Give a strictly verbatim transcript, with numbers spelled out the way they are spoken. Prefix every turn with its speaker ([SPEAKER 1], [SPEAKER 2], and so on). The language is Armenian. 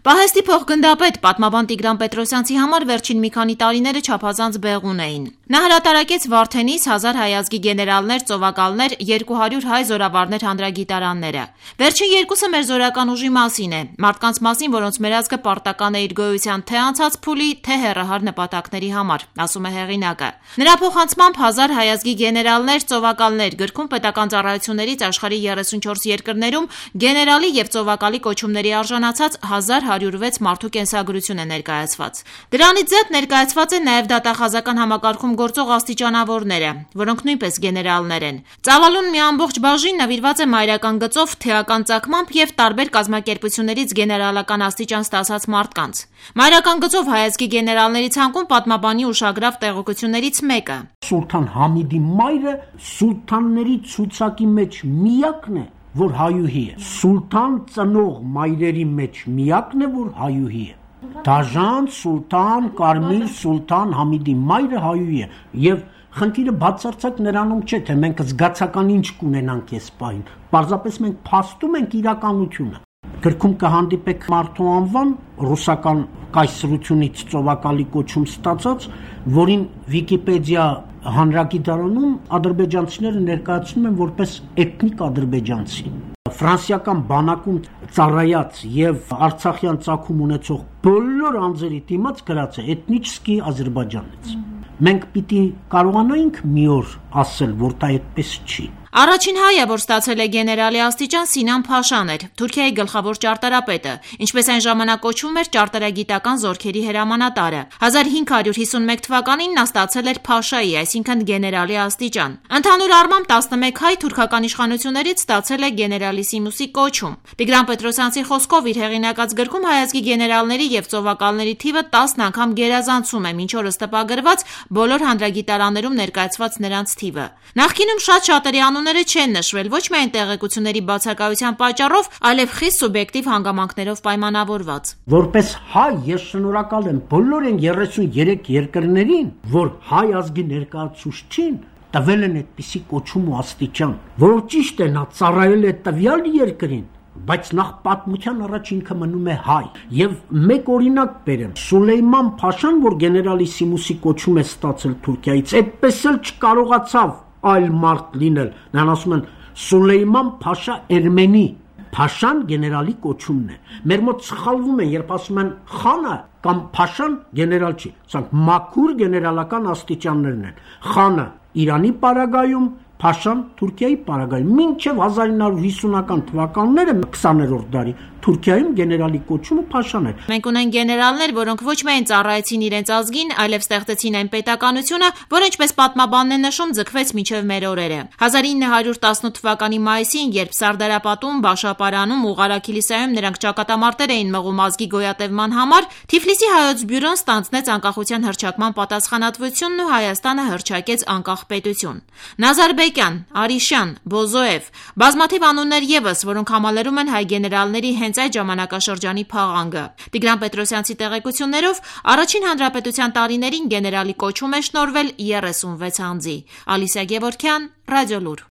[SPEAKER 1] Պահեստի փոխգնդապետ պատմաբան Տիգրան Պետրոսյանցի համար վերջին մի քանի տարիները չափազանց բեղուն էին։ Նա հրատարակեց Վարդենիս հազար հայազգի գեներալներ, ծովակալներ, երկու հարյուր հայ զորավարներ հանդրագիտարանները։ Վերջին երկուսը մեր զորական ուժի մասին է, մարդկանց մասին, որոնց մեր ազգը պարտական է իր գոյության թե անցած փուլի, թե հեռահար նպատակների համար, ասում է հեղինակը։ Նրա փոխանցմամբ հազար հայազգի գեներալներ, ծովակալներ գրքում պետական ծառայություններից աշխարհի երեսունչորս երկրներում գեներալի եւ ծովակալի կոչումների արժանացած հազար հարյուր վեց մարդու կենսագրություն է ներկայացված։ Դրանից զատ ներկայացված են նաև դատախազական համակարգում գործող աստիճանավորները, որոնք նույնպես գեներալներ են։ Ծավալուն մի ամբողջ բաժին նվիրված է մայրական գծով, թեական ծագմամբ եւ տարբեր կազմակերպություններից գեներալական աստիճան ստացած մարդկանց։ Մայրական գծով հայազգի գեներալների ցանկում պատմաբանի ուշագրավ տեղեկություններից մեկը։
[SPEAKER 2] Սուլթան Համիդի մայրը սուլթանների ցուցակի մեջ միակն է, որ հայուհի է։ Սուլթան ծնող մայրերի մեջ միակն է, որ հայուհի է։ Դաժան, Սուլթան, Կարմիր, Սուլթան Համիդի մայրը հայուհի է։ Եվ խնդիրը բացարձակ նրանում չէ, թե մենք զգացական ինչ կունենանք այս պահին։ Պարզապես մենք փաստում ենք իրականությունը։ Գրքում կհանդիպեք մարդու անվան ռուսական կայսրությունից ծովակալի կոչում ստացած, որին Վիկիպեդիա հանրագիտարանում ադրբեջանցիները ներկայացնում են որպես էթնիկ ադրբեջանցի։ Ֆրանսիական բանակում ծառայած եւ արցախյան ծագում ունեցող բոլոր անձերի դիմաց գրած է էթնիչսկի Ադրբեջանից։ Մենք պիտի կարողանայինք մի օր ասել, որ դա այդպես չի։
[SPEAKER 1] Առաջին հայը, որ ստացել է գեներալի աստիճան, Սինան Փաշան էր, Թուրքիայի գլխավոր ճարտարապետը, ինչպես այն ժամանակ կոչվում էր ճարտարագիտական զորքերի հրամանատարը։ հազար հինգ հարյուր հիսունմեկ թվականին նա ստացել էր Փաշայի, այսինքն գեներալի աստիճան։ Ընդհանուր առմամբ տասնմեկ հայ թուրքական իշխանություններից ստացել է գեներալիսիմուսի կոչում։ Տիգրան Պետրոսյանցի խոսքով իր հեղինակած գրքում հայազգի գեներալների եւ ծովակալների թիվը տասն անգամ գերազանցում է մինչ օրս տպագրված բոլոր հանդրագիտարաններում ներկայացված նրանց թիվը։ Նախկինում շատ շատերի անունները չեն նշվել ոչ միայն տեղեկությունների բացակայության պատճառով, այլև խիստ սուբյեկտիվ հանգամանքներով պայմանավորված։
[SPEAKER 2] Որպես հայ ես շնորհակալ եմ բոլոր այն երեսուներեք երկրներին, որ հայ ազգի ներկայացուցչին տվել են այդպիսի կոչում ու աստիճան, որ ճիշտ է նա ծառայել է տվյալ երկրին, բայց նախ պատմության առաջ ինքը մնում է հայ։ Եվ մեկ օրինակ բերեմ, Սուլեյման Փաշան, որ գեներալիսիմուսի կոչում է ստացել Թուրքիայից, այդպես էլ չկարողացավ այլ մարդ լինել։ Նրան ասում են Սուլեյման Փաշա Էրմենի։ Փաշան գեներալի կոչումն է։ Մեր մոտ սխալվում են, երբ ասում են խանը կամ Փաշան գեներալ չի, սրանք մաքուր գեներալական աստիճաններն են։ Խանը Իրանի պարագայում, Փաշան Թուրքիայի պարագայում, մինչև հազար ինը հարյուր հիսունական թվականները քսաներորդ դարի Թուրքիայում գեներալի կոչումը Փաշան էր։
[SPEAKER 1] Մենք ունենք գեներալներ, որոնք ոչ միայն ծառայեցին իրենց ազգին, այլև ստեղծեցին այն պետականությունը, որը ինչպես պատմաբանն է նշում, ձգվեց մինչև մեր օրերը։ հազար ինը հարյուր տասնութ թվականի մայիսին, երբ Սարդարապատում, Բաշապարանում ու Ղարաքիլիսայում նրանք ճակատամարտեր էին մղում ազգի գոյատևման համար, Թիֆլիսի հայոց բյուրոն ստանձնեց անկախության հռչակման պատասխանատվությունն ու Հայաստանը հռչակեց անկախ պետություն։ Նազարբեկյան, Արիշյան, Բոզոև, բազմաթիվ անուններ եւս, որոնք համալրում են հայ գեներալների հենց այդ ժամանակաշրջանի փաղանգը։ Տիգրան Պետրոսյանցի տեղեկություններով առաջին հանրապետության տարիներին գեներալի կոչում է շնորհվել երեսունվեց անձի։ Ալիսա Գևորգյան, Ռադիոլուր։